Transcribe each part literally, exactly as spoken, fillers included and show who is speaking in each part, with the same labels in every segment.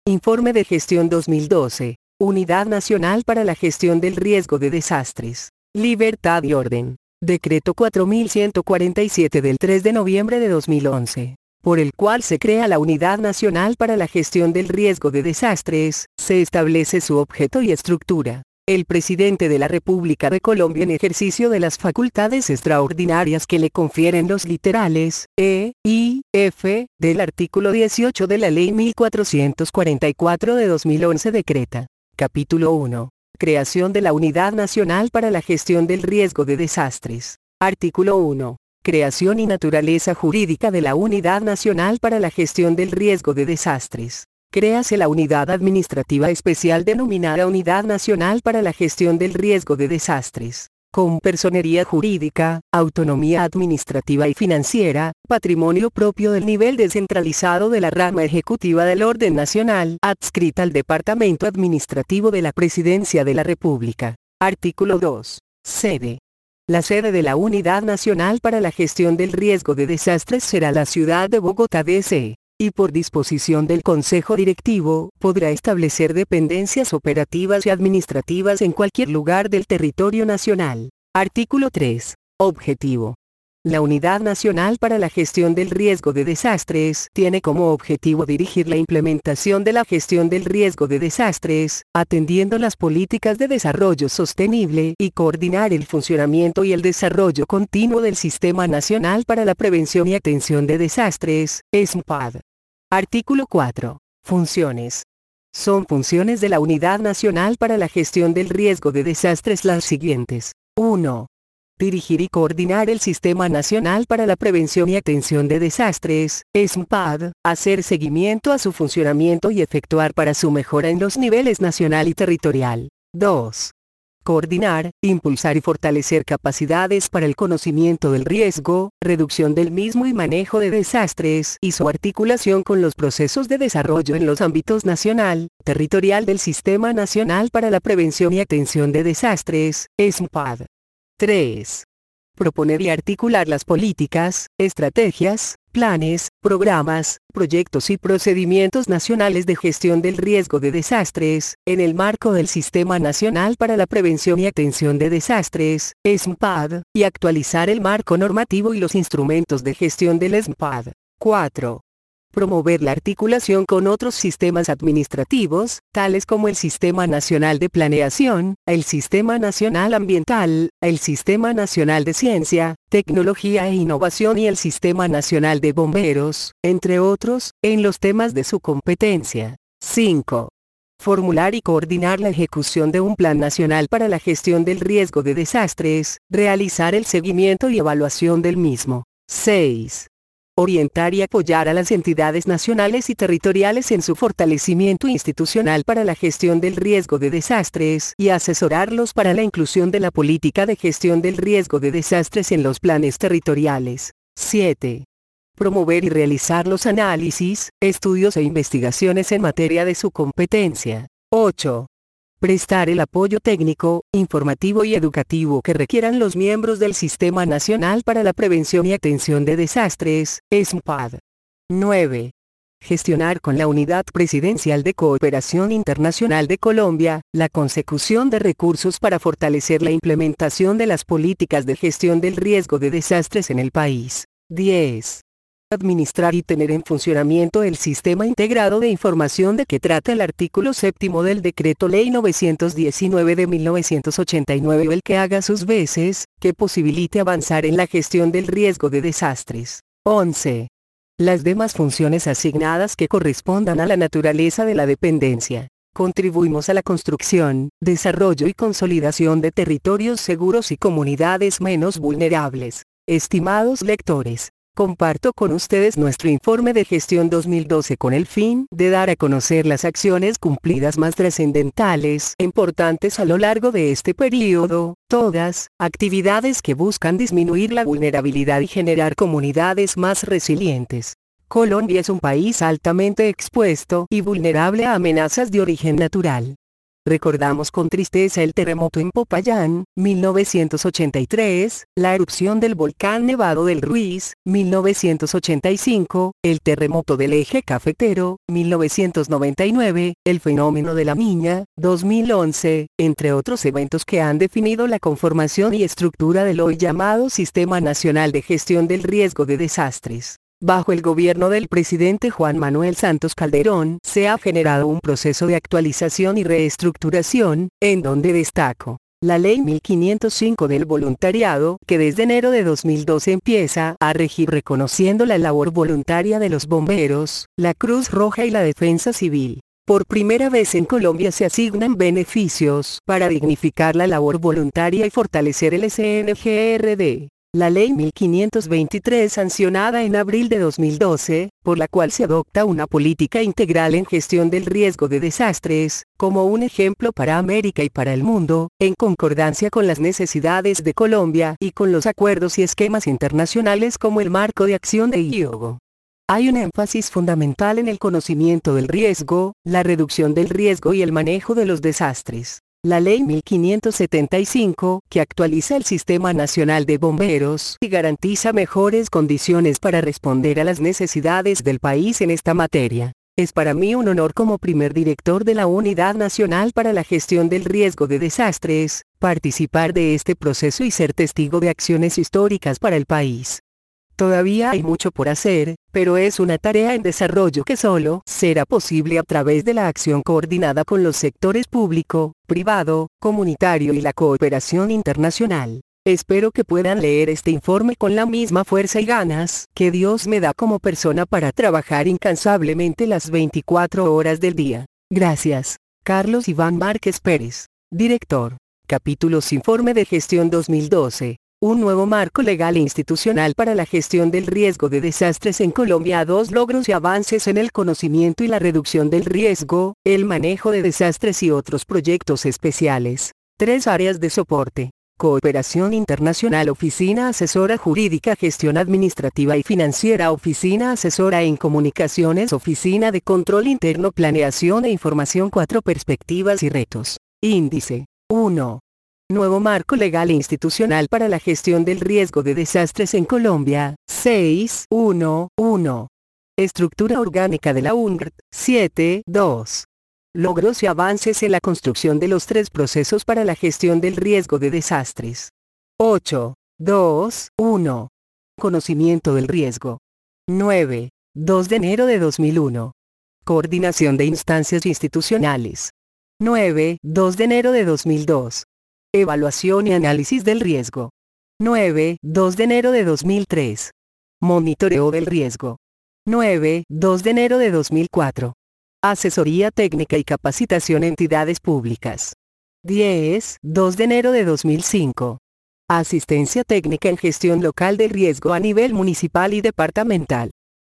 Speaker 1: Informe de Gestión dos mil doce. Unidad Nacional para la Gestión del Riesgo de Desastres. Libertad y Orden. Decreto cuatro mil ciento cuarenta y siete del tres de noviembre de dos mil once, por el cual se crea la Unidad Nacional para la Gestión del Riesgo de Desastres. Se establece su objeto y estructura. El Presidente de la República de Colombia, en ejercicio de las facultades extraordinarias que le confieren los literales E, I, F, del artículo dieciocho de la Ley mil cuatrocientos cuarenta y cuatro de dos mil once, decreta. Capítulo uno. Creación de la Unidad Nacional para la Gestión del Riesgo de Desastres. Artículo uno. Creación y naturaleza jurídica de la Unidad Nacional para la Gestión del Riesgo de Desastres. Créase la Unidad Administrativa Especial denominada Unidad Nacional para la Gestión del Riesgo de Desastres, con personería jurídica, autonomía administrativa y financiera, patrimonio propio del nivel descentralizado de la rama ejecutiva del orden nacional, adscrita al Departamento Administrativo de la Presidencia de la República. Artículo dos. Sede. La sede de la Unidad Nacional para la Gestión del Riesgo de Desastres será la ciudad de Bogotá, D C, y por disposición del Consejo Directivo, podrá establecer dependencias operativas y administrativas en cualquier lugar del territorio nacional. Artículo tres. Objetivo. La Unidad Nacional para la Gestión del Riesgo de Desastres tiene como objetivo dirigir la implementación de la gestión del riesgo de desastres, atendiendo las políticas de desarrollo sostenible y coordinar el funcionamiento y el desarrollo continuo del Sistema Nacional para la Prevención y Atención de Desastres, S M P A D. Artículo cuatro. Funciones. Son funciones de la Unidad Nacional para la Gestión del Riesgo de Desastres las siguientes. uno. Dirigir y coordinar el Sistema Nacional para la Prevención y Atención de Desastres, S M P A D, hacer seguimiento a su funcionamiento y efectuar para su mejora en los niveles nacional y territorial. dos. Coordinar, impulsar y fortalecer capacidades para el conocimiento del riesgo, reducción del mismo y manejo de desastres y su articulación con los procesos de desarrollo en los ámbitos nacional, territorial del Sistema Nacional para la Prevención y Atención de Desastres, S M P A D. tres. Proponer y articular las políticas, estrategias, planes, programas, proyectos y procedimientos nacionales de gestión del riesgo de desastres, en el marco del Sistema Nacional para la Prevención y Atención de Desastres, S M P A D, y actualizar el marco normativo y los instrumentos de gestión del S M P A D. cuatro. Promover la articulación con otros sistemas administrativos, tales como el Sistema Nacional de Planeación, el Sistema Nacional Ambiental, el Sistema Nacional de Ciencia, Tecnología e Innovación y el Sistema Nacional de Bomberos, entre otros, en los temas de su competencia. cinco. Formular y coordinar la ejecución de un Plan Nacional para la Gestión del Riesgo de Desastres, realizar el seguimiento y evaluación del mismo. seis. Orientar y apoyar a las entidades nacionales y territoriales en su fortalecimiento institucional para la gestión del riesgo de desastres y asesorarlos para la inclusión de la política de gestión del riesgo de desastres en los planes territoriales. siete. Promover y realizar los análisis, estudios e investigaciones en materia de su competencia. ocho. Prestar el apoyo técnico, informativo y educativo que requieran los miembros del Sistema Nacional para la Prevención y Atención de Desastres, S M P A D. nueve. Gestionar con la Unidad Presidencial de Cooperación Internacional de Colombia, la consecución de recursos para fortalecer la implementación de las políticas de gestión del riesgo de desastres en el país. diez. Administrar y tener en funcionamiento el Sistema Integrado de Información de que trata el artículo séptimo del Decreto Ley novecientos diecinueve de mil novecientos ochenta y nueve, el que haga sus veces, que posibilite avanzar en la gestión del riesgo de desastres. once. Las demás funciones asignadas que correspondan a la naturaleza de la dependencia. Contribuimos a la construcción, desarrollo y consolidación de territorios seguros y comunidades menos vulnerables. Estimados lectores, comparto con ustedes nuestro informe de gestión dos mil doce con el fin de dar a conocer las acciones cumplidas más trascendentales e importantes a lo largo de este periodo, todas, actividades que buscan disminuir la vulnerabilidad y generar comunidades más resilientes. Colombia es un país altamente expuesto y vulnerable a amenazas de origen natural. Recordamos con tristeza el terremoto en Popayán, mil novecientos ochenta y tres, la erupción del volcán Nevado del Ruiz, mil novecientos ochenta y cinco, el terremoto del Eje Cafetero, mil novecientos noventa y nueve, el fenómeno de la Niña, dos mil once, entre otros eventos que han definido la conformación y estructura del hoy llamado Sistema Nacional de Gestión del Riesgo de Desastres. Bajo el gobierno del presidente Juan Manuel Santos Calderón, se ha generado un proceso de actualización y reestructuración, en donde destaco la Ley mil quinientos cinco del voluntariado, que desde enero de dos mil doce empieza a regir reconociendo la labor voluntaria de los bomberos, la Cruz Roja y la Defensa Civil. Por primera vez en Colombia se asignan beneficios para dignificar la labor voluntaria y fortalecer el S N G R D. La Ley mil quinientos veintitrés sancionada en abril de dos mil doce, por la cual se adopta una política integral en gestión del riesgo de desastres, como un ejemplo para América y para el mundo, en concordancia con las necesidades de Colombia y con los acuerdos y esquemas internacionales como el Marco de Acción de Hiogo. Hay un énfasis fundamental en el conocimiento del riesgo, la reducción del riesgo y el manejo de los desastres. La Ley mil quinientos setenta y cinco, que actualiza el Sistema Nacional de Bomberos y garantiza mejores condiciones para responder a las necesidades del país en esta materia. Es para mí un honor como primer director de la Unidad Nacional para la Gestión del Riesgo de Desastres, participar de este proceso y ser testigo de acciones históricas para el país. Todavía hay mucho por hacer, pero es una tarea en desarrollo que solo será posible a través de la acción coordinada con los sectores público, privado, comunitario y la cooperación internacional. Espero que puedan leer este informe con la misma fuerza y ganas que Dios me da como persona para trabajar incansablemente las veinticuatro horas del día. Gracias. Carlos Iván Márquez Pérez, Director. Capítulos Informe de Gestión dos mil doce. Un nuevo marco legal e institucional para la gestión del riesgo de desastres en Colombia. Dos logros y avances en el conocimiento y la reducción del riesgo, el manejo de desastres y otros proyectos especiales. Tres áreas de soporte. Cooperación internacional. Oficina asesora jurídica. Gestión administrativa y financiera. Oficina asesora en comunicaciones. Oficina de control interno. Planeación e información. Cuatro perspectivas y retos. Índice. uno. Nuevo marco legal e institucional para la gestión del riesgo de desastres en Colombia. seis punto uno punto uno. Estructura orgánica de la U N R T. siete punto dos. Logros y avances en la construcción de los tres procesos para la gestión del riesgo de desastres. ocho punto dos punto uno. Conocimiento del riesgo. nueve. dos de enero de dos mil uno. Coordinación de instancias institucionales. nueve. dos de enero de dos mil dos. Evaluación y análisis del riesgo. nueve. dos de enero de dos mil tres. Monitoreo del riesgo. nueve. dos de enero de dos mil cuatro. Asesoría técnica y capacitación entidades públicas. diez. dos de enero de dos mil cinco. Asistencia técnica en gestión local del riesgo a nivel municipal y departamental.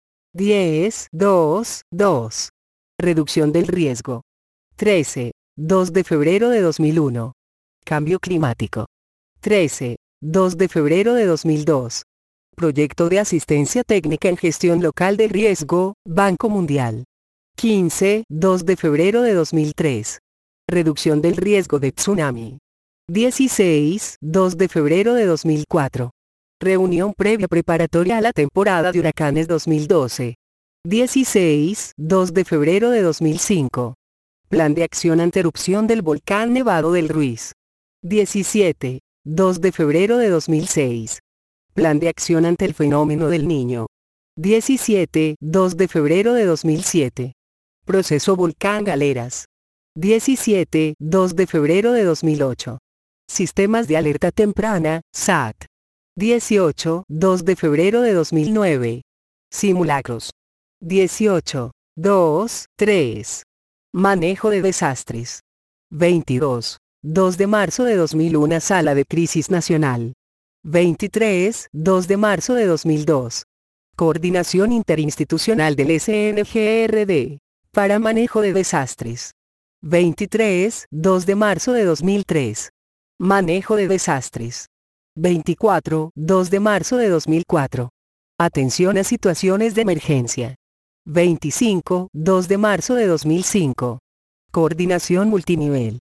Speaker 1: diez. dos. dos. Reducción del riesgo. trece. dos de febrero de dos mil uno. Cambio climático. trece. dos de febrero de dos mil dos. Proyecto de asistencia técnica en gestión local de riesgo, Banco Mundial. quince. dos de febrero de dos mil tres. Reducción del riesgo de tsunami. dieciséis. dos de febrero de dos mil cuatro. Reunión previa preparatoria a la temporada de huracanes dos mil doce. dieciséis. dos de febrero de dos mil cinco. Plan de acción ante erupción del volcán Nevado del Ruiz. diecisiete. dos de febrero de dos mil seis. Plan de acción ante el fenómeno del Niño. diecisiete. dos de febrero de dos mil siete. Proceso Volcán Galeras. diecisiete. dos de febrero de dos mil ocho. Sistemas de alerta temprana, S A T. dieciocho. dos de febrero de dos mil nueve. Simulacros. dieciocho. dos. tres. Manejo de desastres. veintidós. dos de marzo de dos mil uno. Sala de Crisis Nacional. veintitrés. dos de marzo de dos mil dos. Coordinación Interinstitucional del S N G R D. Para manejo de desastres. veintitrés. dos de marzo de dos mil tres. Manejo de desastres. veinticuatro. dos de marzo de dos mil cuatro. Atención a situaciones de emergencia. veinticinco. dos de marzo de dos mil cinco. Coordinación multinivel.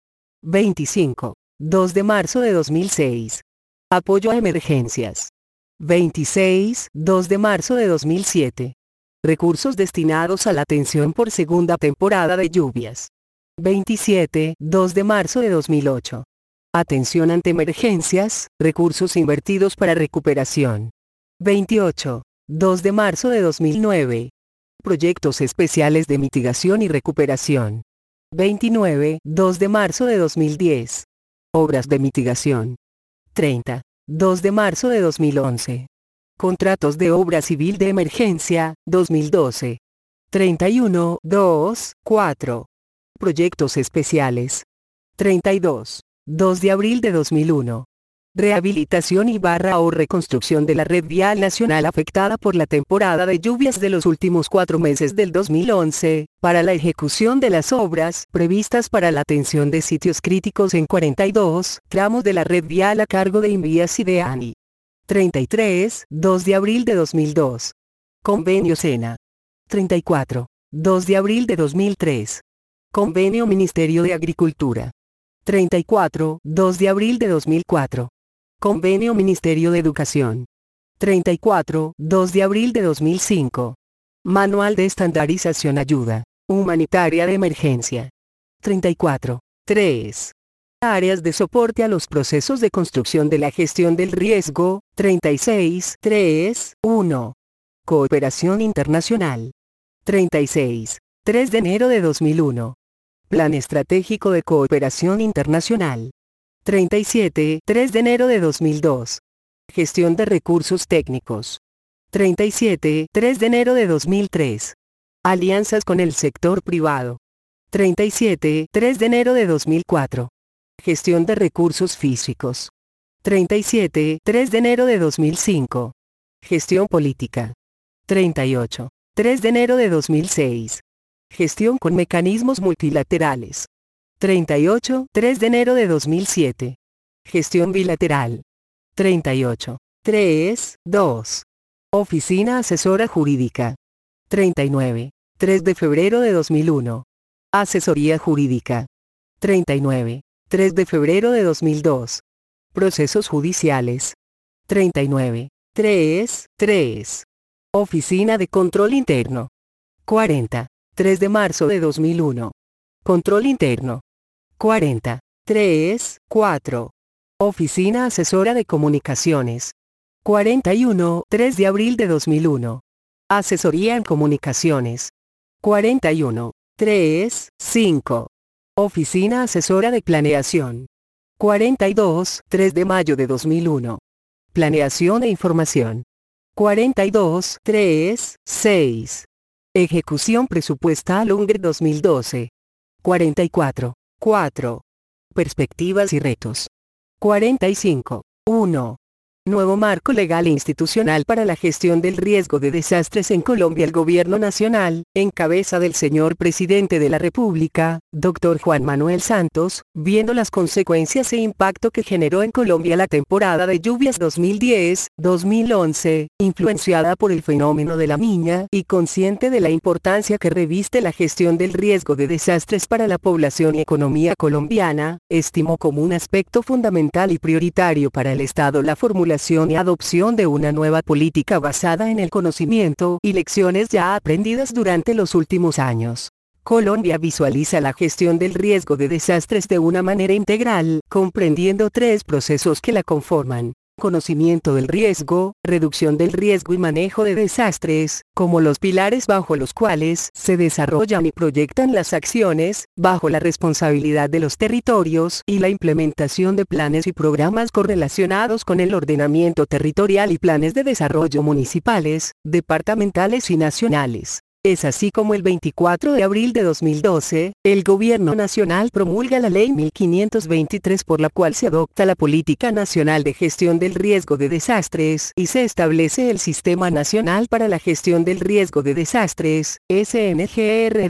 Speaker 1: veinticinco. dos de marzo de dos mil seis. Apoyo a emergencias. veintiséis. dos de marzo de dos mil siete. Recursos destinados a la atención por segunda temporada de lluvias. veintisiete. dos de marzo de dos mil ocho. Atención ante emergencias, recursos invertidos para recuperación. veintiocho. dos de marzo de dos mil nueve. Proyectos especiales de mitigación y recuperación. veintinueve. dos de marzo de dos mil diez. Obras de mitigación. treinta. dos de marzo de dos mil once. Contratos de obra civil de emergencia, dos mil doce. treinta y uno. dos. cuatro. Proyectos especiales. treinta y dos. dos de abril de dos mil uno. Rehabilitación y barra o reconstrucción de la red vial nacional afectada por la temporada de lluvias de los últimos cuatro meses del dos mil once, para la ejecución de las obras previstas para la atención de sitios críticos en cuarenta y dos tramos de la red vial a cargo de Invías y de ANI. treinta y tres. dos de abril de dos mil dos. Convenio SENA. treinta y cuatro. dos de abril de dos mil tres. Convenio Ministerio de Agricultura. treinta y cuatro. dos de abril de dos mil cuatro. Convenio Ministerio de Educación. treinta y cuatro. dos de abril de dos mil cinco. Manual de Estandarización Ayuda Humanitaria de Emergencia. treinta y cuatro. tres. Áreas de soporte a los procesos de construcción de la gestión del riesgo. treinta y seis. tres. uno. Cooperación internacional. treinta y seis. tres de enero de dos mil uno. Plan Estratégico de Cooperación Internacional. treinta y siete. tres de enero de dos mil dos. Gestión de recursos técnicos. treinta y siete. tres de enero de dos mil tres. Alianzas con el sector privado. treinta y siete. tres de enero de dos mil cuatro. Gestión de recursos físicos. treinta y siete. tres de enero de dos mil cinco. Gestión política. treinta y ocho. tres de enero de dos mil seis. Gestión con mecanismos multilaterales. treinta y ocho. tres de enero de dos mil siete. Gestión bilateral. treinta y ocho. tres. dos. Oficina Asesora Jurídica. treinta y nueve. tres de febrero de dos mil uno. Asesoría Jurídica. treinta y nueve. tres de febrero de dos mil dos. Procesos Judiciales. treinta y nueve. tres. tres. Oficina de Control Interno. cuarenta. tres de marzo de dos mil uno. Control Interno. cuarenta. tres. cuatro. Oficina Asesora de Comunicaciones. cuarenta y uno. tres de abril de dos mil uno. Asesoría en Comunicaciones. cuarenta y uno. tres. cinco. Oficina Asesora de Planeación. cuarenta y dos. tres de mayo de dos mil uno. Planeación e Información. cuarenta y dos. tres. seis. Ejecución Presupuestal U N G R dos mil doce. cuarenta y cuatro. cuatro. Perspectivas y retos. cuarenta y cinco. uno. Nuevo marco legal e institucional para la gestión del riesgo de desastres en Colombia. El Gobierno Nacional, en cabeza del señor Presidente de la República, doctor Juan Manuel Santos, viendo las consecuencias e impacto que generó en Colombia la temporada de lluvias dos mil diez dos mil once, influenciada por el fenómeno de la Niña, y consciente de la importancia que reviste la gestión del riesgo de desastres para la población y economía colombiana, estimó como un aspecto fundamental y prioritario para el Estado la formulación y adopción de una nueva política basada en el conocimiento y lecciones ya aprendidas durante los últimos años. Colombia visualiza la gestión del riesgo de desastres de una manera integral, comprendiendo tres procesos que la conforman: conocimiento del riesgo, reducción del riesgo y manejo de desastres, como los pilares bajo los cuales se desarrollan y proyectan las acciones, bajo la responsabilidad de los territorios, y la implementación de planes y programas correlacionados con el ordenamiento territorial y planes de desarrollo municipales, departamentales y nacionales. Es así como el veinticuatro de abril de dos mil doce, el Gobierno Nacional promulga la Ley mil quinientos veintitrés, por la cual se adopta la Política Nacional de Gestión del Riesgo de Desastres y se establece el Sistema Nacional para la Gestión del Riesgo de Desastres, S N G R D,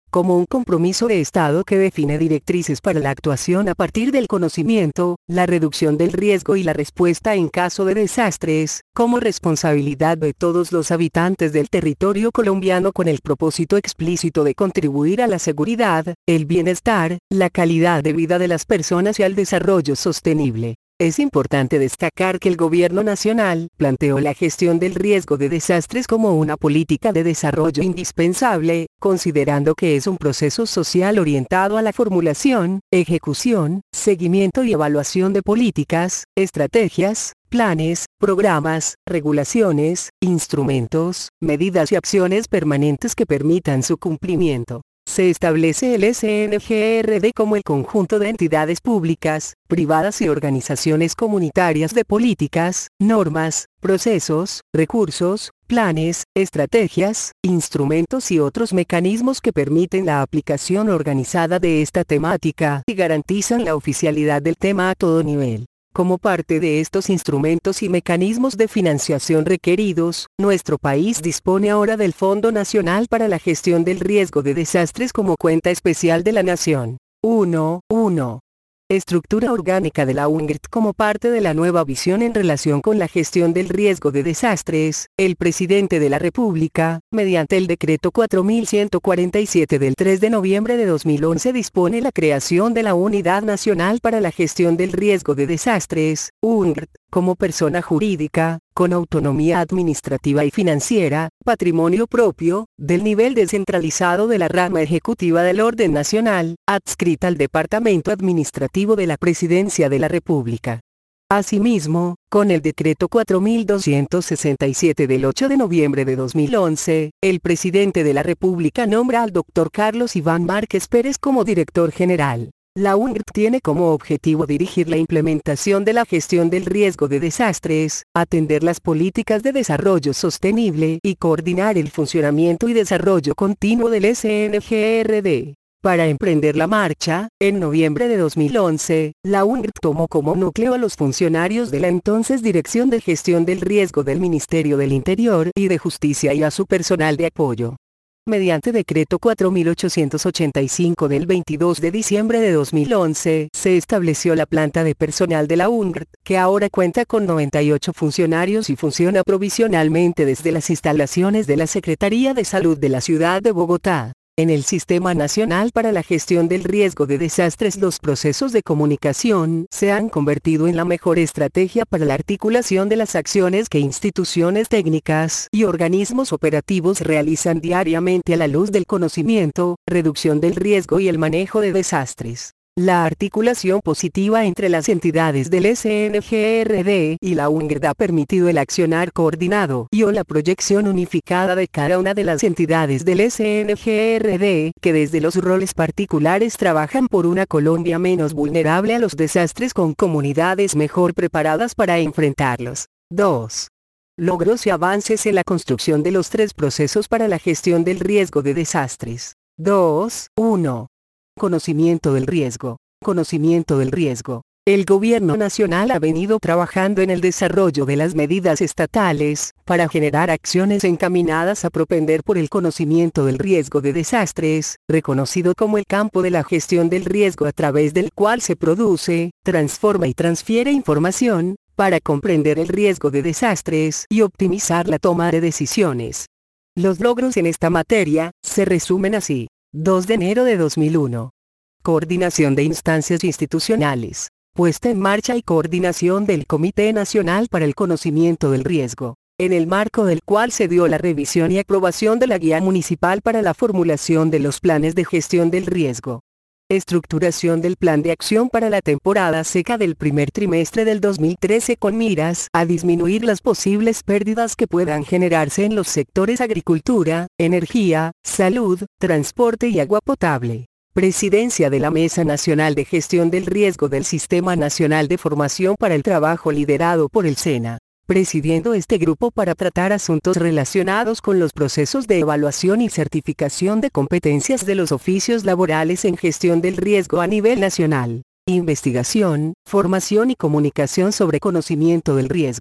Speaker 1: como un compromiso de Estado que define directrices para la actuación a partir del conocimiento, la reducción del riesgo y la respuesta en caso de desastres, como responsabilidad de todos los habitantes del territorio colombiano con el propósito explícito de contribuir a la seguridad, el bienestar, la calidad de vida de las personas y al desarrollo sostenible. Es importante destacar que el Gobierno Nacional planteó la gestión del riesgo de desastres como una política de desarrollo indispensable, considerando que es un proceso social orientado a la formulación, ejecución, seguimiento y evaluación de políticas, estrategias, planes, programas, regulaciones, instrumentos, medidas y acciones permanentes que permitan su cumplimiento. Se establece el S N G R D como el conjunto de entidades públicas, privadas y organizaciones comunitarias de políticas, normas, procesos, recursos, planes, estrategias, instrumentos y otros mecanismos que permiten la aplicación organizada de esta temática y garantizan la oficialidad del tema a todo nivel. Como parte de estos instrumentos y mecanismos de financiación requeridos, nuestro país dispone ahora del Fondo Nacional para la Gestión del Riesgo de Desastres como cuenta especial de la Nación. uno. uno. Estructura orgánica de la U N G R T. Como parte de la nueva visión en relación con la gestión del riesgo de desastres, el Presidente de la República, mediante el Decreto cuatro mil ciento cuarenta y siete del tres de noviembre de dos mil once dispone la creación de la Unidad Nacional para la Gestión del Riesgo de Desastres, U N G R T, como persona jurídica, con autonomía administrativa y financiera, patrimonio propio, del nivel descentralizado de la rama ejecutiva del orden nacional, adscrita al Departamento Administrativo de la Presidencia de la República. Asimismo, con el Decreto cuatro mil doscientos sesenta y siete del ocho de noviembre de dos mil once, el Presidente de la República nombra al doctor Carlos Iván Márquez Pérez como director general. La U N G R T tiene como objetivo dirigir la implementación de la gestión del riesgo de desastres, atender las políticas de desarrollo sostenible y coordinar el funcionamiento y desarrollo continuo del S N G R D. Para emprender la marcha, en noviembre de dos mil once, la U N G R T tomó como núcleo a los funcionarios de la entonces Dirección de Gestión del Riesgo del Ministerio del Interior y de Justicia y a su personal de apoyo. Mediante Decreto cuatro mil ochocientos ochenta y cinco del veintidós de diciembre de dos mil once, se estableció la planta de personal de la U N G R T, que ahora cuenta con noventa y ocho funcionarios y funciona provisionalmente desde las instalaciones de la Secretaría de Salud de la ciudad de Bogotá. En el Sistema Nacional para la Gestión del Riesgo de Desastres, los procesos de comunicación se han convertido en la mejor estrategia para la articulación de las acciones que instituciones técnicas y organismos operativos realizan diariamente a la luz del conocimiento, reducción del riesgo y el manejo de desastres. La articulación positiva entre las entidades del S N G R D y la U N G R D ha permitido el accionar coordinado y o la proyección unificada de cada una de las entidades del S N G R D, que desde los roles particulares trabajan por una Colombia menos vulnerable a los desastres con comunidades mejor preparadas para enfrentarlos. dos. Logros y avances en la construcción de los tres procesos para la gestión del riesgo de desastres. dos. uno. Conocimiento del riesgo. Conocimiento del riesgo. El Gobierno Nacional ha venido trabajando en el desarrollo de las medidas estatales, para generar acciones encaminadas a propender por el conocimiento del riesgo de desastres, reconocido como el campo de la gestión del riesgo a través del cual se produce, transforma y transfiere información, para comprender el riesgo de desastres y optimizar la toma de decisiones. Los logros en esta materia, se resumen así. dos de enero de dos mil uno. Coordinación de instancias institucionales. Puesta en marcha y coordinación del Comité Nacional para el Conocimiento del Riesgo, en el marco del cual se dio la revisión y aprobación de la Guía Municipal para la formulación de los planes de gestión del riesgo. Estructuración del Plan de Acción para la temporada seca del primer trimestre del dos mil trece con miras a disminuir las posibles pérdidas que puedan generarse en los sectores agricultura, energía, salud, transporte y agua potable. Presidencia de la Mesa Nacional de Gestión del Riesgo del Sistema Nacional de Formación para el Trabajo liderado por el SENA. Presidiendo este grupo para tratar asuntos relacionados con los procesos de evaluación y certificación de competencias de los oficios laborales en gestión del riesgo a nivel nacional. Investigación, formación y comunicación sobre conocimiento del riesgo.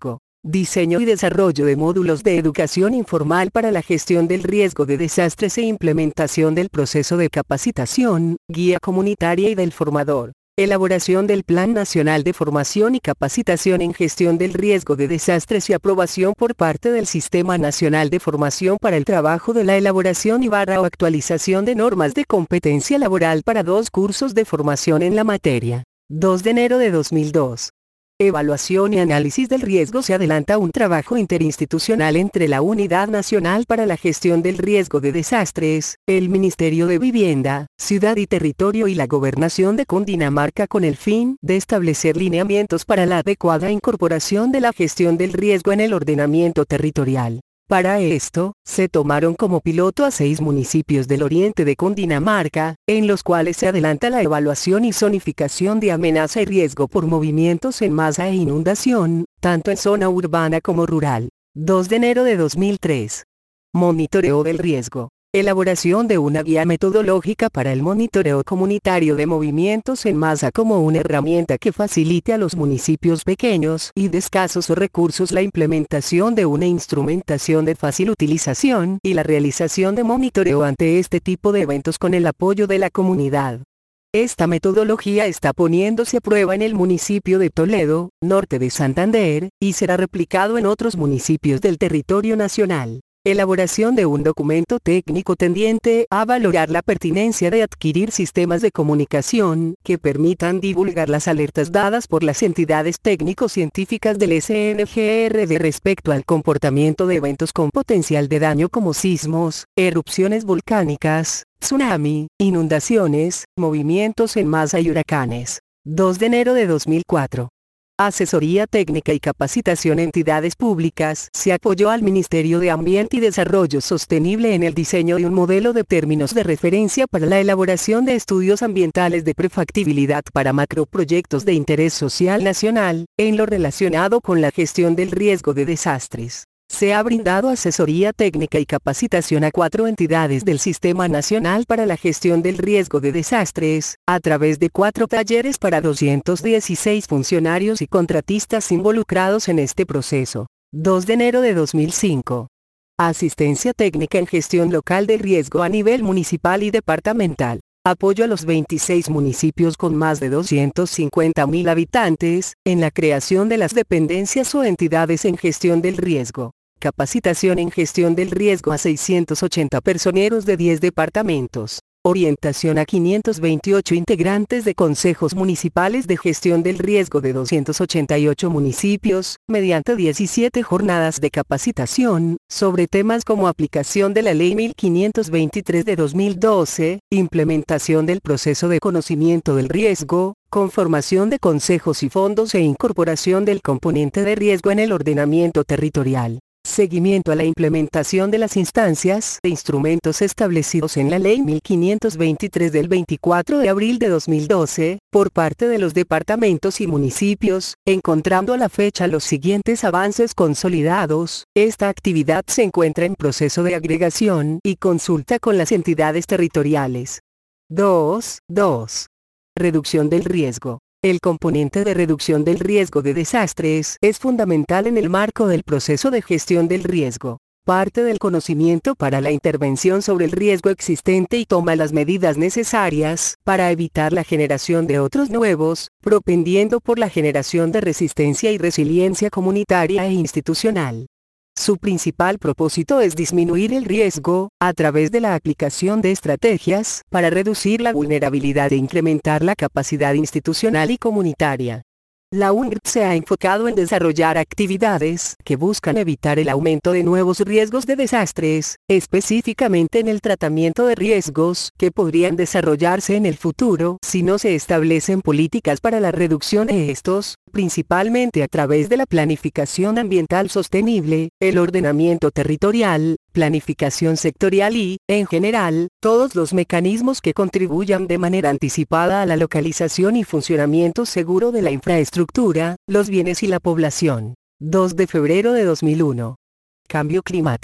Speaker 1: Diseño y desarrollo de módulos de educación informal para la gestión del riesgo de desastres e implementación del proceso de capacitación, guía comunitaria y del formador. Elaboración del Plan Nacional de Formación y Capacitación en Gestión del Riesgo de Desastres y aprobación por parte del Sistema Nacional de Formación para el trabajo de la elaboración y barra o actualización de normas de competencia laboral para dos cursos de formación en la materia. dos de enero de dos mil dos. Evaluación y análisis del riesgo. Se adelanta un trabajo interinstitucional entre la Unidad Nacional para la Gestión del Riesgo de Desastres, el Ministerio de Vivienda, Ciudad y Territorio y la Gobernación de Cundinamarca con el fin de establecer lineamientos para la adecuada incorporación de la gestión del riesgo en el ordenamiento territorial. Para esto, se tomaron como piloto a seis municipios del oriente de Cundinamarca, en los cuales se adelanta la evaluación y zonificación de amenaza y riesgo por movimientos en masa e inundación, tanto en zona urbana como rural. dos de enero de dos mil tres. Monitoreo del riesgo. Elaboración de una guía metodológica para el monitoreo comunitario de movimientos en masa como una herramienta que facilite a los municipios pequeños y de escasos recursos la implementación de una instrumentación de fácil utilización y la realización de monitoreo ante este tipo de eventos con el apoyo de la comunidad. Esta metodología está poniéndose a prueba en el municipio de Toledo, norte de Santander, y será replicado en otros municipios del territorio nacional. Elaboración de un documento técnico tendiente a valorar la pertinencia de adquirir sistemas de comunicación que permitan divulgar las alertas dadas por las entidades técnico-científicas del S N G R D respecto al comportamiento de eventos con potencial de daño como sismos, erupciones volcánicas, tsunami, inundaciones, movimientos en masa y huracanes. dos de enero de dos mil cuatro. Asesoría técnica y capacitación. Entidades públicas. Se apoyó al Ministerio de Ambiente y Desarrollo Sostenible en el diseño de un modelo de términos de referencia para la elaboración de estudios ambientales de prefactibilidad para macroproyectos de interés social nacional, en lo relacionado con la gestión del riesgo de desastres. Se ha brindado asesoría técnica y capacitación a cuatro entidades del Sistema Nacional para la Gestión del Riesgo de Desastres, a través de cuatro talleres para doscientos dieciséis funcionarios y contratistas involucrados en este proceso. dos de enero de dos mil cinco. Asistencia técnica en gestión local de riesgo a nivel municipal y departamental. Apoyo a los veintiséis municipios con más de doscientos cincuenta mil habitantes, en la creación de las dependencias o entidades en gestión del riesgo. Capacitación en gestión del riesgo a seiscientos ochenta personeros de diez departamentos. Orientación a quinientos veintiocho integrantes de consejos municipales de gestión del riesgo de doscientos ochenta y ocho municipios, mediante diecisiete jornadas de capacitación, sobre temas como aplicación de la Ley mil quinientos veintitrés de dos mil doce, implementación del proceso de conocimiento del riesgo, conformación de consejos y fondos e incorporación del componente de riesgo en el ordenamiento territorial. Seguimiento a la implementación de las instancias e instrumentos establecidos en la Ley mil quinientos veintitrés del veinticuatro de abril de dos mil doce, por parte de los departamentos y municipios, encontrando a la fecha los siguientes avances consolidados. Esta actividad se encuentra en proceso de agregación y consulta con las entidades territoriales. dos. dos. Reducción del riesgo. El componente de reducción del riesgo de desastres es fundamental en el marco del proceso de gestión del riesgo. Parte del conocimiento para la intervención sobre el riesgo existente y toma las medidas necesarias para evitar la generación de otros nuevos, propendiendo por la generación de resistencia y resiliencia comunitaria e institucional. Su principal propósito es disminuir el riesgo, a través de la aplicación de estrategias para reducir la vulnerabilidad e incrementar la capacidad institucional y comunitaria. La U N R T se ha enfocado en desarrollar actividades que buscan evitar el aumento de nuevos riesgos de desastres, específicamente en el tratamiento de riesgos que podrían desarrollarse en el futuro si no se establecen políticas para la reducción de estos, principalmente a través de la planificación ambiental sostenible, el ordenamiento territorial, planificación sectorial y, en general, todos los mecanismos que contribuyan de manera anticipada a la localización y funcionamiento seguro de la infraestructura, los bienes y la población. dos de febrero de dos mil uno. Cambio climático.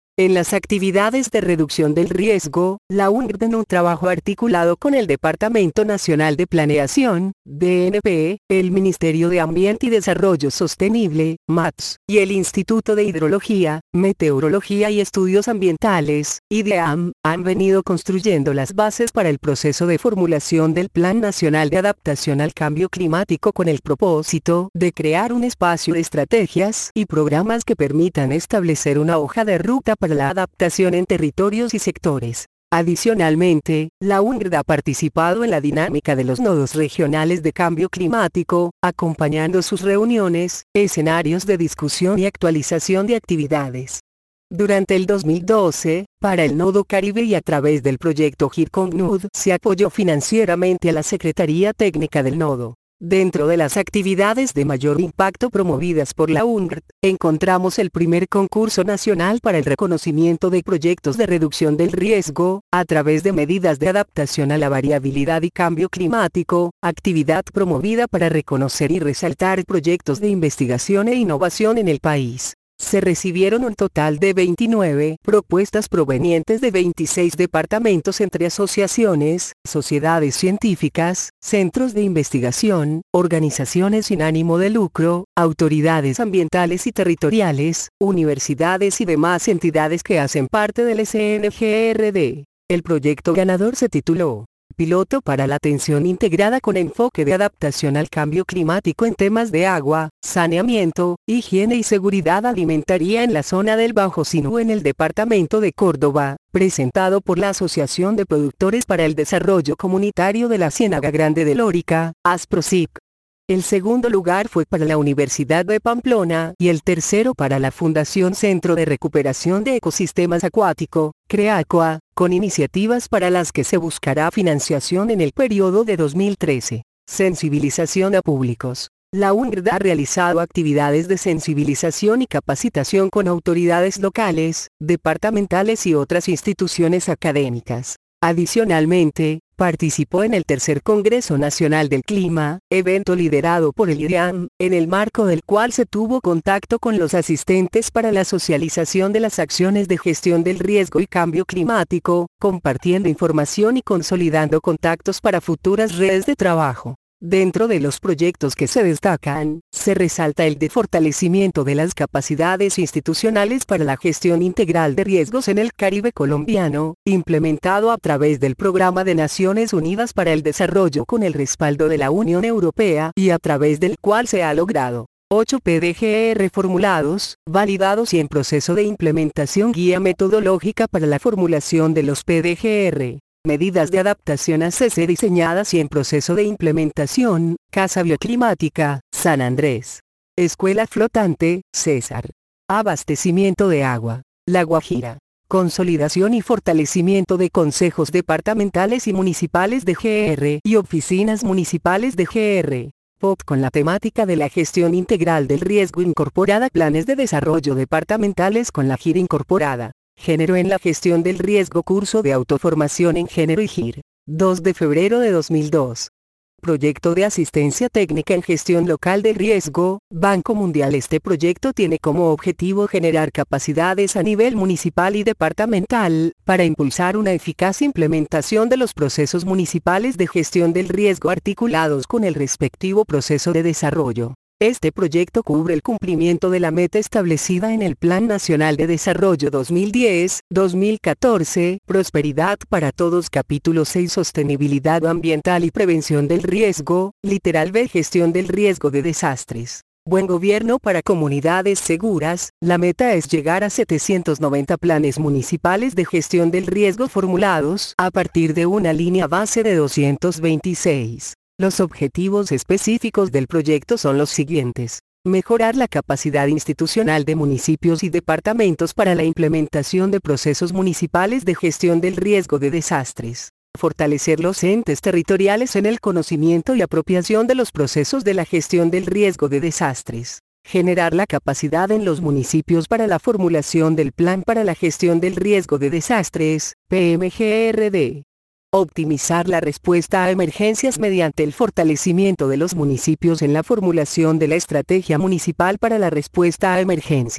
Speaker 1: En las actividades de reducción del riesgo, la U N C R en un trabajo articulado con el Departamento Nacional de Planeación, D N P, el Ministerio de Ambiente y Desarrollo Sostenible, M A T S, y el Instituto de Hidrología, Meteorología y Estudios Ambientales, I D E A M, han venido construyendo las bases para el proceso de formulación del Plan Nacional de Adaptación al Cambio Climático con el propósito de crear un espacio de estrategias y programas que permitan establecer una hoja de ruta para la adaptación en territorios y sectores. Adicionalmente, la U N C R ha participado en la dinámica de los nodos regionales de cambio climático, acompañando sus reuniones, escenarios de discusión y actualización de actividades. Durante el dos mil doce, para el Nodo Caribe y a través del proyecto G I R C O N C N U D, se apoyó financieramente a la Secretaría Técnica del Nodo. Dentro de las actividades de mayor impacto promovidas por la U N C R, encontramos el primer concurso nacional para el reconocimiento de proyectos de reducción del riesgo, a través de medidas de adaptación a la variabilidad y cambio climático, actividad promovida para reconocer y resaltar proyectos de investigación e innovación en el país. Se recibieron un total de veintinueve propuestas provenientes de veintiséis departamentos entre asociaciones, sociedades científicas, centros de investigación, organizaciones sin ánimo de lucro, autoridades ambientales y territoriales, universidades y demás entidades que hacen parte del S N G R D. El proyecto ganador se tituló Piloto para la atención integrada con enfoque de adaptación al cambio climático en temas de agua, saneamiento, higiene y seguridad alimentaria en la zona del Bajo Sinú en el departamento de Córdoba, presentado por la Asociación de Productores para el Desarrollo Comunitario de la Ciénaga Grande de Lórica, ASPROSIC. El segundo lugar fue para la Universidad de Pamplona y el tercero para la Fundación Centro de Recuperación de Ecosistemas Acuático, CREACOA, con iniciativas para las que se buscará financiación en el periodo de dos mil trece. Sensibilización a públicos. La U N C R ha realizado actividades de sensibilización y capacitación con autoridades locales, departamentales y otras instituciones académicas. Adicionalmente, participó en el tercer Congreso Nacional del Clima, evento liderado por el I D E A M, en el marco del cual se tuvo contacto con los asistentes para la socialización de las acciones de gestión del riesgo y cambio climático, compartiendo información y consolidando contactos para futuras redes de trabajo. Dentro de los proyectos que se destacan, se resalta el de fortalecimiento de las capacidades institucionales para la gestión integral de riesgos en el Caribe colombiano, implementado a través del Programa de Naciones Unidas para el Desarrollo con el respaldo de la Unión Europea y a través del cual se ha logrado ocho P D G R formulados, validados y en proceso de implementación guía metodológica para la formulación de los P D G R. Medidas de adaptación A C C diseñadas y en proceso de implementación, Casa Bioclimática, San Andrés. Escuela Flotante, César. Abastecimiento de agua, La Guajira. Consolidación y fortalecimiento de consejos departamentales y municipales de G R y oficinas municipales de G R. P O P con la temática de la gestión integral del riesgo incorporada. Planes de desarrollo departamentales con la G I R incorporada. Género en la gestión del riesgo. Curso de autoformación en género y G I R. dos de febrero de dos mil dos. Proyecto de asistencia técnica en gestión local del riesgo, Banco Mundial. Este proyecto tiene como objetivo generar capacidades a nivel municipal y departamental, para impulsar una eficaz implementación de los procesos municipales de gestión del riesgo articulados con el respectivo proceso de desarrollo. Este proyecto cubre el cumplimiento de la meta establecida en el Plan Nacional de Desarrollo dos mil diez a dos mil catorce, Prosperidad para Todos. Capítulo seis. Sostenibilidad ambiental y prevención del riesgo, literal B. Gestión del riesgo de desastres. Buen gobierno para comunidades seguras. La meta es llegar a setecientos noventa planes municipales de gestión del riesgo formulados a partir de una línea base de doscientos veintiséis. Los objetivos específicos del proyecto son los siguientes. Mejorar la capacidad institucional de municipios y departamentos para la implementación de procesos municipales de gestión del riesgo de desastres. Fortalecer los entes territoriales en el conocimiento y apropiación de los procesos de la gestión del riesgo de desastres. Generar la capacidad en los municipios para la formulación del Plan para la Gestión del Riesgo de Desastres, P M G R D. Optimizar la respuesta a emergencias mediante el fortalecimiento de los municipios en la formulación de la estrategia municipal para la respuesta a emergencias.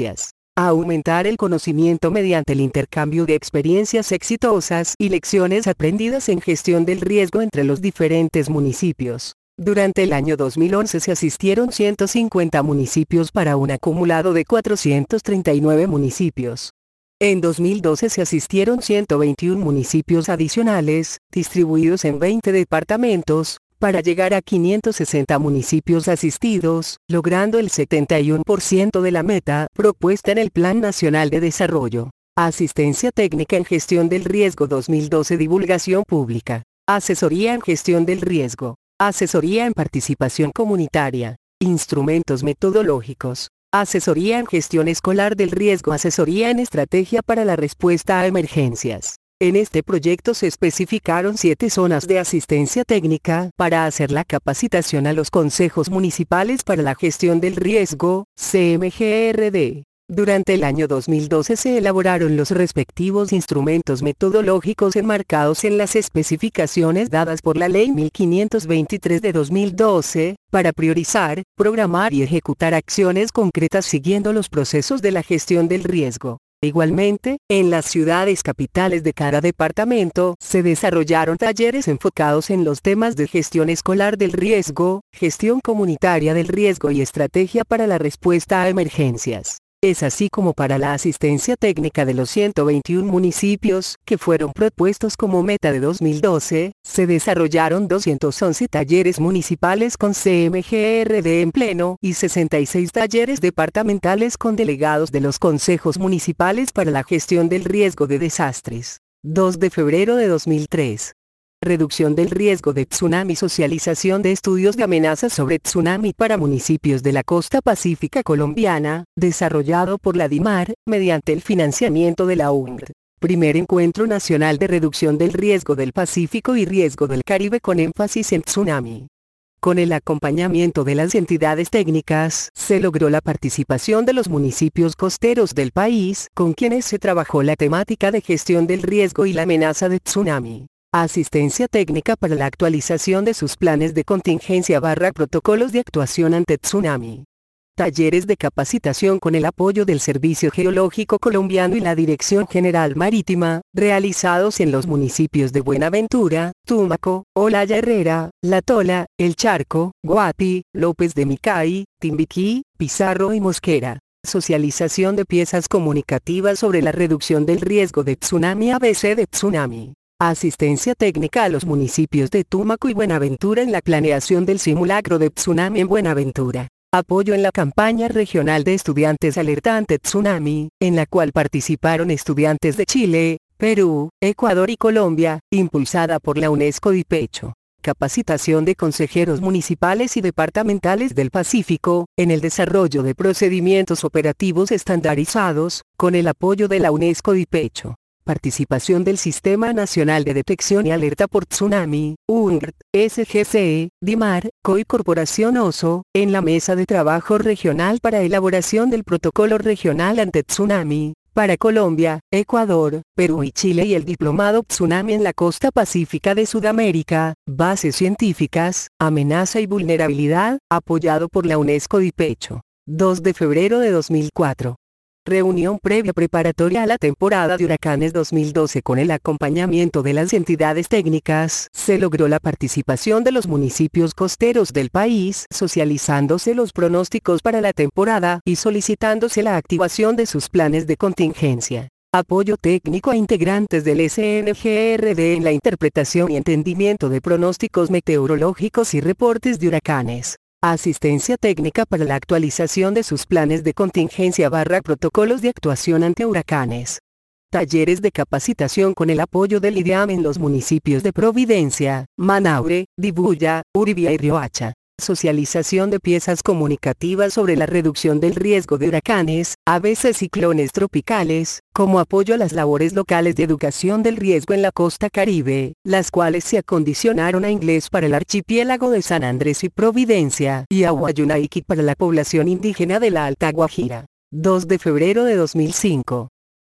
Speaker 1: A aumentar el conocimiento mediante el intercambio de experiencias exitosas y lecciones aprendidas en gestión del riesgo entre los diferentes municipios. Durante el año dos mil once se asistieron ciento cincuenta municipios para un acumulado de cuatrocientos treinta y nueve municipios. En dos mil doce se asistieron ciento veintiún municipios adicionales, distribuidos en veinte departamentos, para llegar a quinientos sesenta municipios asistidos, logrando el setenta y uno por ciento de la meta propuesta en el Plan Nacional de Desarrollo. Asistencia técnica en gestión del riesgo dos mil doce. Divulgación pública. Asesoría en gestión del riesgo. Asesoría en participación comunitaria. Instrumentos metodológicos. Asesoría en gestión escolar del riesgo. Asesoría en estrategia para la respuesta a emergencias. En este proyecto se especificaron siete zonas de asistencia técnica para hacer la capacitación a los consejos municipales para la gestión del riesgo, C M G R D. Durante el año dos mil doce se elaboraron los respectivos instrumentos metodológicos enmarcados en las especificaciones dadas por la Ley mil quinientos veintitrés de dos mil doce, para priorizar, programar y ejecutar acciones concretas siguiendo los procesos de la gestión del riesgo. Igualmente, en las ciudades capitales de cada departamento, se desarrollaron talleres enfocados en los temas de gestión escolar del riesgo, gestión comunitaria del riesgo y estrategia para la respuesta a emergencias. Es así como para la asistencia técnica de los ciento veintiún municipios, que fueron propuestos como meta de dos mil doce, se desarrollaron doscientos once talleres municipales con C M G R D en pleno y sesenta y seis talleres departamentales con delegados de los consejos municipales para la gestión del riesgo de desastres. dos de febrero de dos mil tres. Reducción del riesgo de tsunami. Socialización de estudios de amenazas sobre tsunami para municipios de la costa pacífica colombiana, desarrollado por la DIMAR, mediante el financiamiento de la U N R. Primer Encuentro Nacional de Reducción del Riesgo del Pacífico y Riesgo del Caribe con énfasis en tsunami. Con el acompañamiento de las entidades técnicas, se logró la participación de los municipios costeros del país, con quienes se trabajó la temática de gestión del riesgo y la amenaza de tsunami. Asistencia técnica para la actualización de sus planes de contingencia barra protocolos de actuación ante tsunami. Talleres de capacitación con el apoyo del Servicio Geológico Colombiano y la Dirección General Marítima, realizados en los municipios de Buenaventura, Tumaco, Olaya Herrera, La Tola, El Charco, Guapi, López de Micay, Timbiquí, Pizarro y Mosquera. Socialización de piezas comunicativas sobre la reducción del riesgo de tsunami. A B C de tsunami. Asistencia técnica a los municipios de Tumaco y Buenaventura en la planeación del simulacro de tsunami en Buenaventura. Apoyo en la campaña regional de estudiantes alerta ante tsunami, en la cual participaron estudiantes de Chile, Perú, Ecuador y Colombia, impulsada por la UNESCO DIPECHO. Capacitación de consejeros municipales y departamentales del Pacífico, en el desarrollo de procedimientos operativos estandarizados, con el apoyo de la UNESCO DIPECHO. Participación del Sistema Nacional de Detección y Alerta por Tsunami, U N R T, S G C, DIMAR, C O I Corporación Oso, en la Mesa de Trabajo Regional para elaboración del Protocolo Regional ante Tsunami, para Colombia, Ecuador, Perú y Chile y el Diplomado Tsunami en la Costa Pacífica de Sudamérica, Bases Científicas, Amenaza y Vulnerabilidad, apoyado por la UNESCO DIPECHO. dos de febrero de dos mil cuatro. Reunión previa preparatoria a la temporada de huracanes dos mil doce. Con el acompañamiento de las entidades técnicas, se logró la participación de los municipios costeros del país, socializándose los pronósticos para la temporada y solicitándose la activación de sus planes de contingencia. Apoyo técnico a integrantes del S N G R D en la interpretación y entendimiento de pronósticos meteorológicos y reportes de huracanes. Asistencia técnica para la actualización de sus planes de contingencia barra protocolos de actuación ante huracanes. Talleres de capacitación con el apoyo del IDEAM en los municipios de Providencia, Manaure, Dibuya, Uribia y Riohacha. Socialización de piezas comunicativas sobre la reducción del riesgo de huracanes, a veces ciclones tropicales, como apoyo a las labores locales de educación del riesgo en la costa Caribe, las cuales se acondicionaron a inglés para el archipiélago de San Andrés y Providencia, y a Wayunaiki para la población indígena de la Alta Guajira. dos de febrero de dos mil cinco.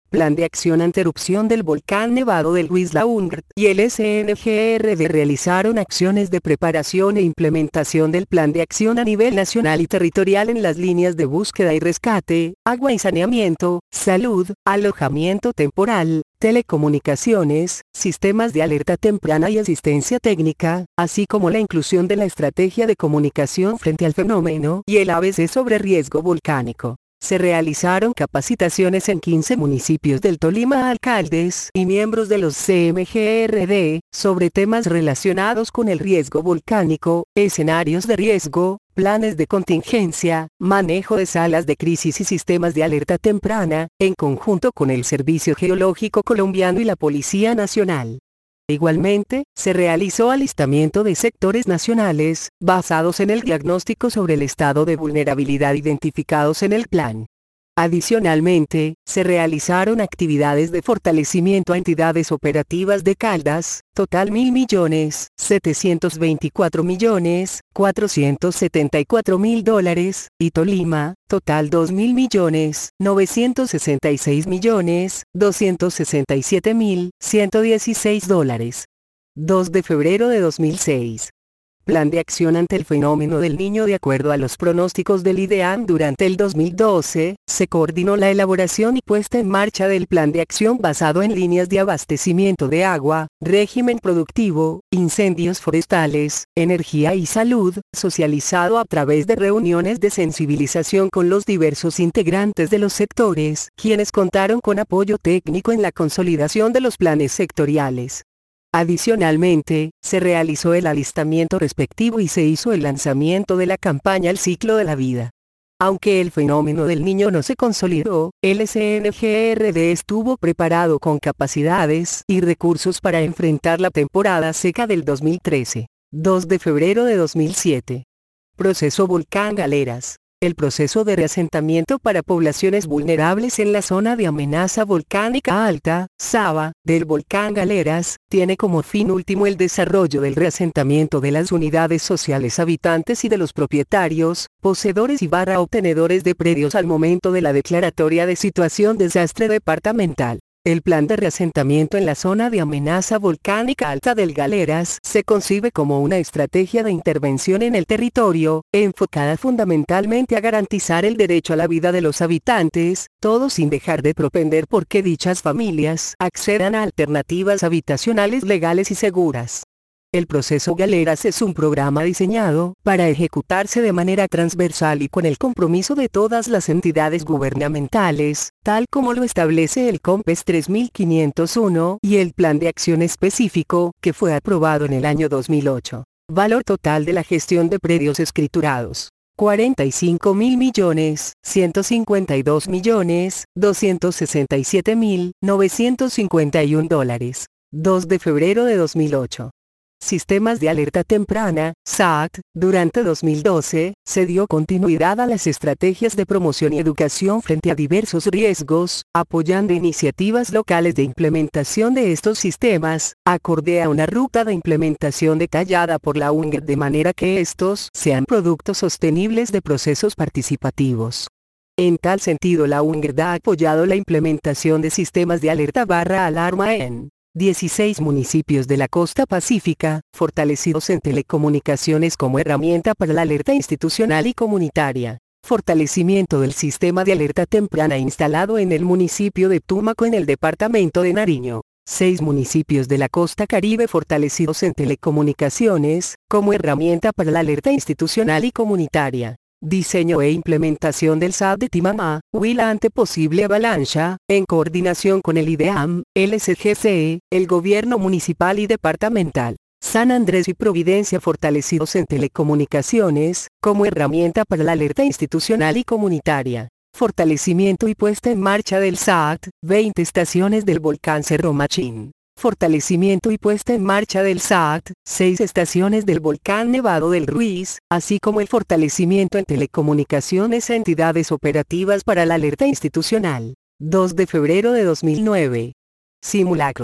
Speaker 1: Plan de Acción ante erupción del volcán Nevado del Huizla UNGRT y el S N G R D realizaron acciones de preparación e implementación del Plan de Acción a nivel nacional y territorial en las líneas de búsqueda y rescate, agua y saneamiento, salud, alojamiento temporal, telecomunicaciones, sistemas de alerta temprana y asistencia técnica, así como la inclusión de la estrategia de comunicación frente al fenómeno y el A B C sobre riesgo volcánico. Se realizaron capacitaciones en quince municipios del Tolima a alcaldes y miembros de los C M G R D, sobre temas relacionados con el riesgo volcánico, escenarios de riesgo, planes de contingencia, manejo de salas de crisis y sistemas de alerta temprana, en conjunto con el Servicio Geológico Colombiano y la Policía Nacional. Igualmente, se realizó alistamiento de sectores nacionales, basados en el diagnóstico sobre el estado de vulnerabilidad identificados en el plan. Adicionalmente, se realizaron actividades de fortalecimiento a entidades operativas de Caldas, total mil millones, setecientos veinticuatro millones, cuatrocientos setenta y cuatro mil dólares, y Tolima, total dos mil millones, novecientos sesenta y seis millones, doscientos sesenta y siete mil, ciento dieciséis dólares. dos de febrero de dos mil seis. Plan de acción ante el fenómeno del Niño. De acuerdo a los pronósticos del IDEAM, durante el dos mil doce, se coordinó la elaboración y puesta en marcha del plan de acción basado en líneas de abastecimiento de agua, régimen productivo, incendios forestales, energía y salud, socializado a través de reuniones de sensibilización con los diversos integrantes de los sectores, quienes contaron con apoyo técnico en la consolidación de los planes sectoriales. Adicionalmente, se realizó el alistamiento respectivo y se hizo el lanzamiento de la campaña El Ciclo de la Vida. Aunque el fenómeno del Niño no se consolidó, el S N G R D estuvo preparado con capacidades y recursos para enfrentar la temporada seca del dos mil trece. dos de febrero de dos mil siete. Proceso Volcán Galeras. El proceso de reasentamiento para poblaciones vulnerables en la zona de amenaza volcánica alta, SAVA, del volcán Galeras, tiene como fin último el desarrollo del reasentamiento de las unidades sociales habitantes y de los propietarios, poseedores y barra obtenedores de predios al momento de la declaratoria de situación desastre departamental. El plan de reasentamiento en la zona de amenaza volcánica alta del Galeras se concibe como una estrategia de intervención en el territorio, enfocada fundamentalmente a garantizar el derecho a la vida de los habitantes, todo sin dejar de propender por que dichas familias accedan a alternativas habitacionales legales y seguras. El proceso Galeras es un programa diseñado para ejecutarse de manera transversal y con el compromiso de todas las entidades gubernamentales, tal como lo establece el COMPES tres mil quinientos uno y el Plan de Acción Específico, que fue aprobado en el año dos mil ocho. Valor total de la gestión de predios escriturados: cuarenta y cinco mil millones, ciento cincuenta y dos millones, doscientos sesenta y siete mil, novecientos cincuenta y un dólares. dos de febrero de dos mil ocho. Sistemas de alerta temprana, S A T. Durante dos mil doce, se dio continuidad a las estrategias de promoción y educación frente a diversos riesgos, apoyando iniciativas locales de implementación de estos sistemas, acorde a una ruta de implementación detallada por la UNGRT de manera que estos sean productos sostenibles de procesos participativos. En tal sentido, la UNGRT ha apoyado la implementación de sistemas de alerta barra alarma en dieciséis municipios de la costa pacífica, fortalecidos en telecomunicaciones como herramienta para la alerta institucional y comunitaria. Fortalecimiento del sistema de alerta temprana instalado en el municipio de Tumaco en el departamento de Nariño. Seis municipios de la costa caribe fortalecidos en telecomunicaciones, como herramienta para la alerta institucional y comunitaria. Diseño e implementación del S A T de Timamá, Huila ante posible avalancha, en coordinación con el IDEAM, el S G C, el gobierno municipal y departamental. San Andrés y Providencia fortalecidos en telecomunicaciones, como herramienta para la alerta institucional y comunitaria. Fortalecimiento y puesta en marcha del S A T, veinte estaciones del volcán Cerro Machín. Fortalecimiento y puesta en marcha del S A T, seis estaciones del volcán Nevado del Ruiz, así como el fortalecimiento en telecomunicaciones a entidades operativas para la alerta institucional. dos de febrero de dos mil nueve. Simulacros.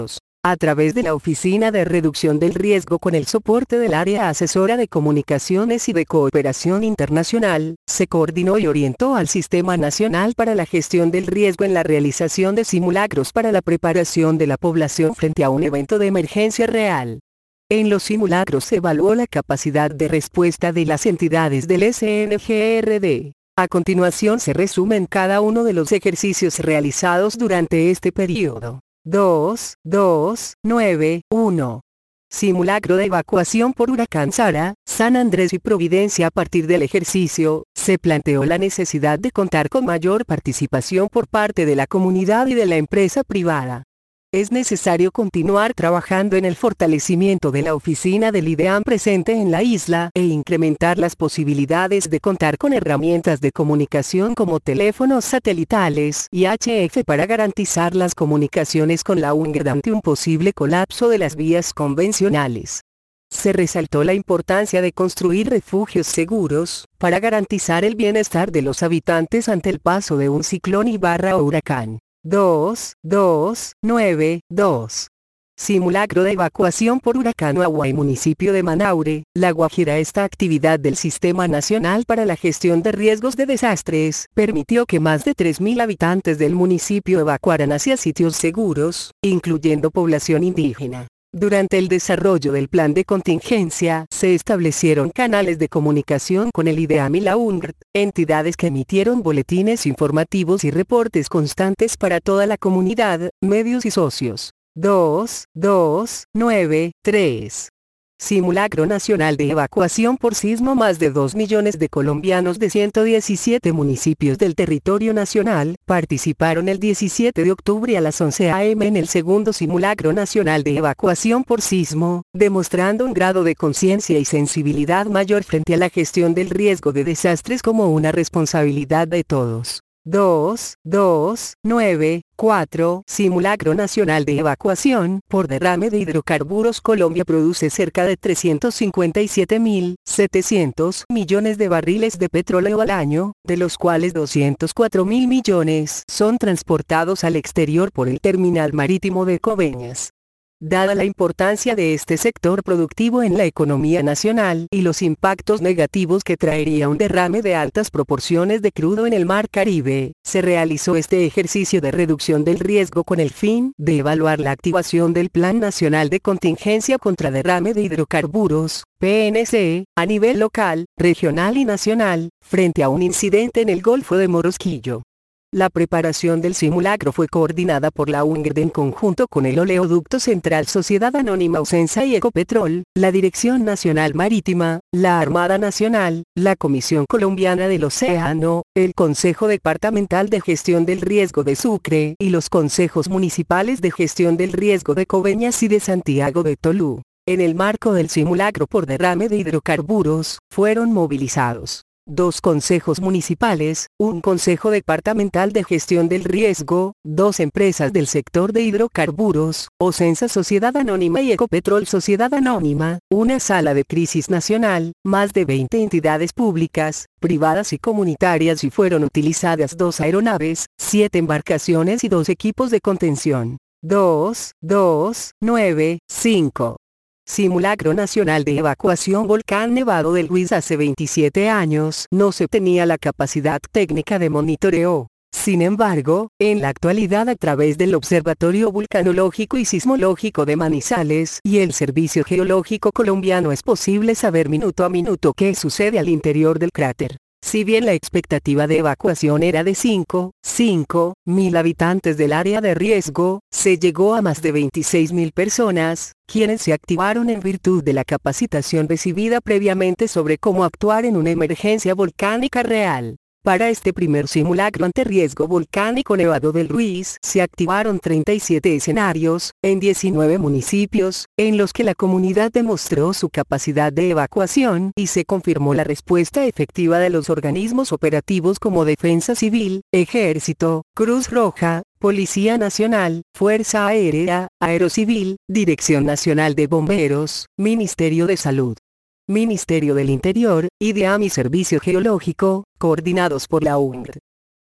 Speaker 1: A través de la Oficina de Reducción del Riesgo con el soporte del Área Asesora de Comunicaciones y de Cooperación Internacional, se coordinó y orientó al Sistema Nacional para la Gestión del Riesgo en la realización de simulacros para la preparación de la población frente a un evento de emergencia real. En los simulacros se evaluó la capacidad de respuesta de las entidades del S N G R D. A continuación se resumen cada uno de los ejercicios realizados durante este periodo. dos, dos, nueve, uno. Simulacro de evacuación por huracán Sara, San Andrés y Providencia. A partir del ejercicio, se planteó la necesidad de contar con mayor participación por parte de la comunidad y de la empresa privada. Es necesario continuar trabajando en el fortalecimiento de la oficina del IDEAM presente en la isla e incrementar las posibilidades de contar con herramientas de comunicación como teléfonos satelitales y H F para garantizar las comunicaciones con la U N G R D ante un posible colapso de las vías convencionales. Se resaltó la importancia de construir refugios seguros para garantizar el bienestar de los habitantes ante el paso de un ciclón y barra o huracán. dos, dos, nueve, dos. Simulacro de evacuación por huracán Aguay. Municipio de Manaure, La Guajira. Esta actividad del Sistema Nacional para la Gestión de Riesgos de Desastres permitió que más de tres mil habitantes del municipio evacuaran hacia sitios seguros, incluyendo población indígena. Durante el desarrollo del plan de contingencia, se establecieron canales de comunicación con el IDEAM y la U N G R D, entidades que emitieron boletines informativos y reportes constantes para toda la comunidad, medios y socios. dos, dos, nueve, tres. Simulacro nacional de evacuación por sismo. Más de dos millones de colombianos de ciento diecisiete municipios del territorio nacional participaron el diecisiete de octubre a las once a eme en el segundo simulacro nacional de evacuación por sismo, demostrando un grado de conciencia y sensibilidad mayor frente a la gestión del riesgo de desastres como una responsabilidad de todos. dos, dos, nueve, cuatro. Simulacro nacional de evacuación por derrame de hidrocarburos. Colombia produce cerca de trescientos cincuenta y siete mil setecientos millones de barriles de petróleo al año, de los cuales doscientos cuatro mil millones son transportados al exterior por el terminal marítimo de Coveñas. Dada la importancia de este sector productivo en la economía nacional y los impactos negativos que traería un derrame de altas proporciones de crudo en el Mar Caribe, se realizó este ejercicio de reducción del riesgo con el fin de evaluar la activación del Plan Nacional de Contingencia contra Derrame de Hidrocarburos, P N C, a nivel local, regional y nacional, frente a un incidente en el Golfo de Morosquillo. La preparación del simulacro fue coordinada por la U N G R D en conjunto con el Oleoducto Central Sociedad Anónima Ocensa y Ecopetrol, la Dirección Nacional Marítima, la Armada Nacional, la Comisión Colombiana del Océano, el Consejo Departamental de Gestión del Riesgo de Sucre y los consejos municipales de gestión del riesgo de Coveñas y de Santiago de Tolú. En el marco del simulacro por derrame de hidrocarburos, fueron movilizados dos consejos municipales, un consejo departamental de gestión del riesgo, dos empresas del sector de hidrocarburos, Ocensa Sociedad Anónima y Ecopetrol Sociedad Anónima, una sala de crisis nacional, más de veinte entidades públicas, privadas y comunitarias, y fueron utilizadas dos aeronaves, siete embarcaciones y dos equipos de contención. dos, dos, nueve, cinco. Simulacro nacional de evacuación Volcán Nevado del Ruiz. Hace veintisiete años no se tenía la capacidad técnica de monitoreo. Sin embargo, en la actualidad, a través del Observatorio Vulcanológico y Sismológico de Manizales y el Servicio Geológico Colombiano, es posible saber minuto a minuto qué sucede al interior del cráter. Si bien la expectativa de evacuación era de cinco, cinco mil habitantes del área de riesgo, se llegó a más de veintiséis mil personas, quienes se activaron en virtud de la capacitación recibida previamente sobre cómo actuar en una emergencia volcánica real. Para este primer simulacro ante riesgo volcánico Nevado del Ruiz, se activaron treinta y siete escenarios, en diecinueve municipios, en los que la comunidad demostró su capacidad de evacuación y se confirmó la respuesta efectiva de los organismos operativos como Defensa Civil, Ejército, Cruz Roja, Policía Nacional, Fuerza Aérea, Aerocivil, Dirección Nacional de Bomberos, Ministerio de Salud, Ministerio del Interior, IDEAM y Servicio Geológico, coordinados por la U N G R D.